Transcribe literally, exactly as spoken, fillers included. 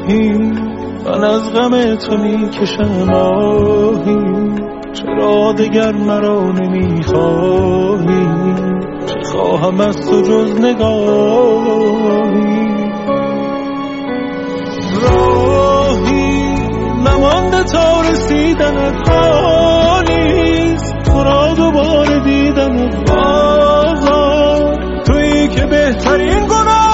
راهی من از غم تو میکشم آهی چرا دگر مرا نمیخواهی چه خواهم از تو جز نگاهی راهی نمانده تا رسیدنت حالیست تو را دوباره دیدنت بازار تویی که بهترین گناه